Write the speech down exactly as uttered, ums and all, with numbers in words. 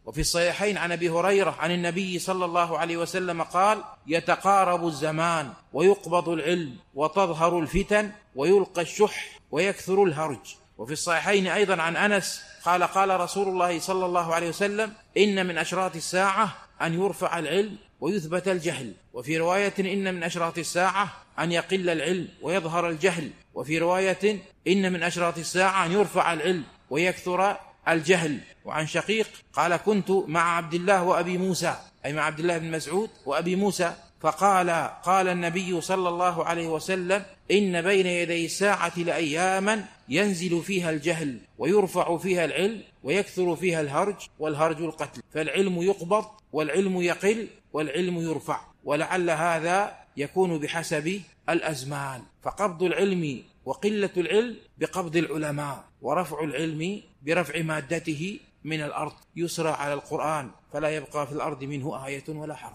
وفي الصحيحين عن أبي هريرة عن النبي صلى الله عليه وسلم قال: يتقارب الزمان ويقبض العلم وتظهر الفتن ويلقى الشح ويكثر الهرج. وفي الصحيحين أيضا عن أنس قال: قال رسول الله صلى الله عليه وسلم: إن من أشراط الساعة أن يرفع العلم ويثبت الجهل. وفي رواية: إن من أشراط الساعة أن يقل العلم ويظهر الجهل. وفي رواية: إن من أشراط الساعة أن يرفع العلم ويكثر الجهل. وعن شقيق قال: كنت مع عبد الله وأبي موسى، أي مع عبد الله بن مسعود وأبي موسى، فقال: قال النبي صلى الله عليه وسلم: إن بين يدي الساعة لأياما ينزل فيها الجهل ويرفع فيها العلم ويكثر فيها الهرج، والهرج القتل، فالعلم يقبض والعلم يقل والعلم يرفع. ولعل هذا يكون بحسب الأزمان، فقبض العلم وقلة العلم بقبض العلماء، ورفع العلم برفع مادته من الأرض، يسرى على القرآن فلا يبقى في الأرض منه آية ولا حرف.